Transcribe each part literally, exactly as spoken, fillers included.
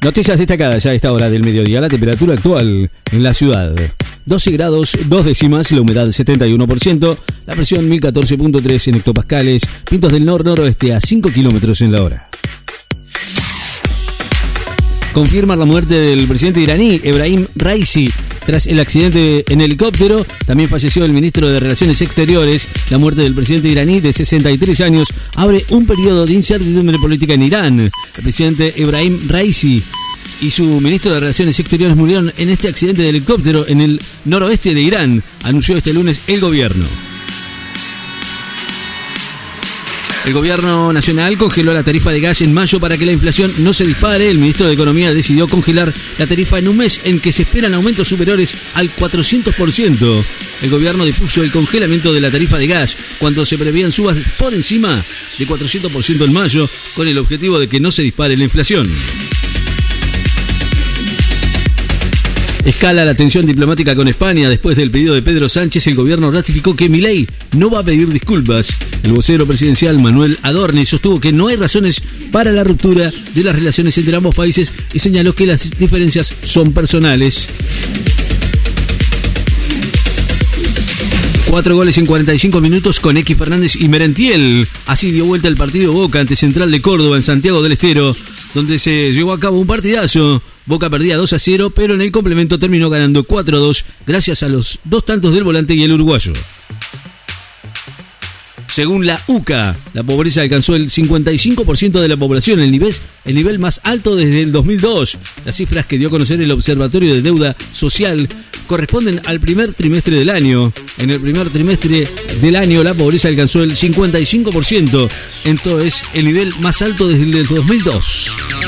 Noticias destacadas ya a esta hora del mediodía. La temperatura actual en la ciudad: doce grados, dos décimas, la humedad setenta y uno por ciento, la presión mil catorce punto tres en hectopascales, vientos del nor-noroeste a cinco kilómetros en la hora. Confirman la muerte del presidente iraní, Ebrahim Raisi, tras el accidente en helicóptero. También falleció el ministro de Relaciones Exteriores. La muerte del presidente iraní de sesenta y tres años abre un periodo de incertidumbre política en Irán. El presidente Ebrahim Raisi y su ministro de Relaciones Exteriores murieron en este accidente de helicóptero en el noroeste de Irán, anunció este lunes el gobierno. El gobierno nacional congeló la tarifa de gas en mayo para que la inflación no se dispare. El ministro de Economía decidió congelar la tarifa en un mes en que se esperan aumentos superiores al cuatrocientos por ciento. El gobierno dispuso el congelamiento de la tarifa de gas cuando se prevían subas por encima de cuatrocientos por ciento en mayo, con el objetivo de que no se dispare la inflación. Escala la tensión diplomática con España. Después del pedido de Pedro Sánchez, el gobierno ratificó que Milei no va a pedir disculpas. El vocero presidencial Manuel Adorni sostuvo que no hay razones para la ruptura de las relaciones entre ambos países y señaló que las diferencias son personales. Cuatro goles en cuarenta y cinco minutos con X Fernández y Merentiel. Así dio vuelta el partido Boca ante Central de Córdoba en Santiago del Estero, donde se llevó a cabo un partidazo. Boca perdía dos a cero, pero en el complemento terminó ganando cuatro a dos gracias a los dos tantos del volante y el uruguayo. Según la U C A, la pobreza alcanzó el cincuenta y cinco por ciento de la población, el nivel, el nivel más alto desde el dos mil dos. Las cifras que dio a conocer el Observatorio de Deuda Social corresponden al primer trimestre del año. En el primer trimestre del año la pobreza alcanzó el cincuenta y cinco por ciento, entonces el nivel más alto desde el dos mil dos.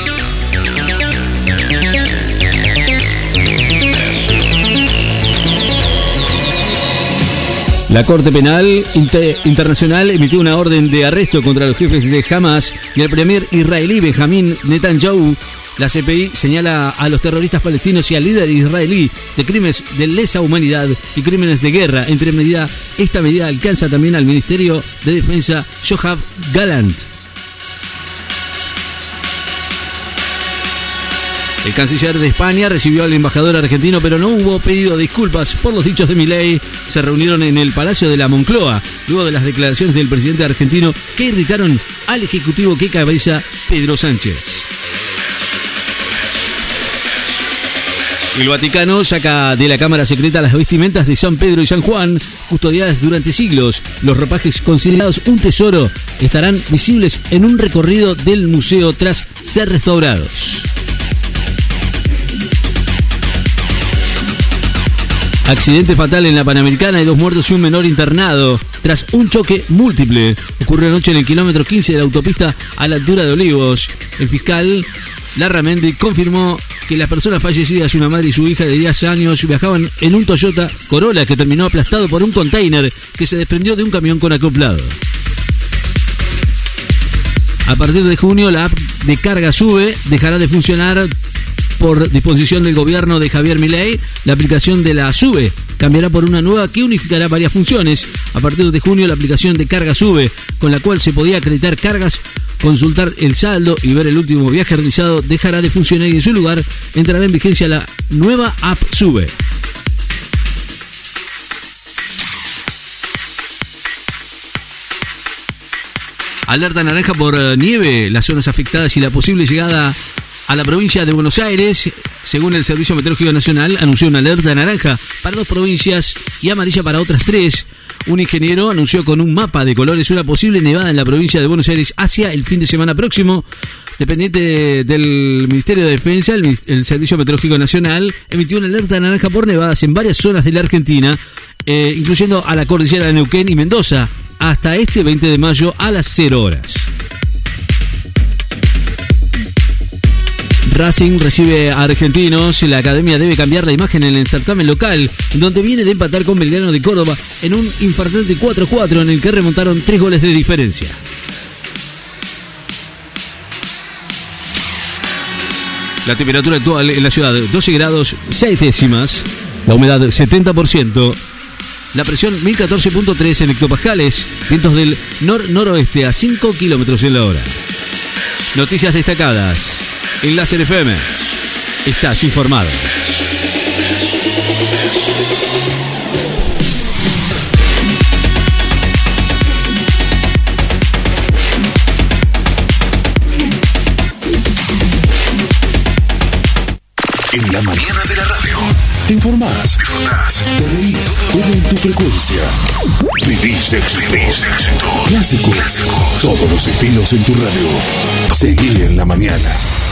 La Corte Penal Inter- Internacional emitió una orden de arresto contra los jefes de Hamas y el premier israelí Benjamín Netanyahu. La C P I señala a los terroristas palestinos y al líder israelí de crímenes de lesa humanidad y crímenes de guerra. Entre medida, esta medida alcanza también al Ministerio de Defensa Yoav Gallant. El canciller de España recibió al embajador argentino, pero no hubo pedido de disculpas por los dichos de Milei. Se reunieron en el Palacio de la Moncloa, luego de las declaraciones del presidente argentino que irritaron al ejecutivo que cabeza Pedro Sánchez. El Vaticano saca de la cámara secreta las vestimentas de San Pedro y San Juan, custodiadas durante siglos. Los ropajes considerados un tesoro estarán visibles en un recorrido del museo tras ser restaurados. Accidente fatal en la Panamericana, hay dos muertos y un menor internado tras un choque múltiple. Ocurrió anoche en el kilómetro quince de la autopista a la altura de Olivos. El fiscal Larramendi confirmó que las personas fallecidas, una madre y su hija de diez años, viajaban en un Toyota Corolla que terminó aplastado por un container que se desprendió de un camión con acoplado. A partir de junio, la app de Carga Sube dejará de funcionar por disposición del gobierno de Javier Milei. La aplicación de la Sube cambiará por una nueva que unificará varias funciones. A partir de junio, la aplicación de Carga Sube, con la cual se podía acreditar cargas, consultar el saldo y ver el último viaje realizado, dejará de funcionar y en su lugar entrará en vigencia la nueva app Sube. Alerta naranja por nieve, las zonas afectadas y la posible llegada a la provincia de Buenos Aires. Según el Servicio Meteorológico Nacional, anunció una alerta naranja para dos provincias y amarilla para otras tres. Un ingeniero anunció con un mapa de colores una posible nevada en la provincia de Buenos Aires hacia el fin de semana próximo. Dependiente de, del Ministerio de Defensa, el, el Servicio Meteorológico Nacional emitió una alerta naranja por nevadas en varias zonas de la Argentina, eh, incluyendo a la cordillera de Neuquén y Mendoza, hasta este veinte de mayo a las cero horas. Racing recibe a Argentinos. La academia debe cambiar la imagen en el certamen local, donde viene de empatar con Belgrano de Córdoba en un infartante cuatro a cuatro en el que remontaron tres goles de diferencia. La temperatura actual en la ciudad, doce grados, seis décimas. La humedad, setenta por ciento. La presión, mil catorce punto tres en hectopascales. Vientos del nor-noroeste a cinco kilómetros en la hora. Noticias destacadas en Láser F M. estás informado. En la mañana de la radio. Te informás, disfrutás, te reís, todo en tu frecuencia. Vivís éxitos. Vivís éxitos. Clásicos. Clásicos. Todos los estilos en tu radio. Seguí en la mañana.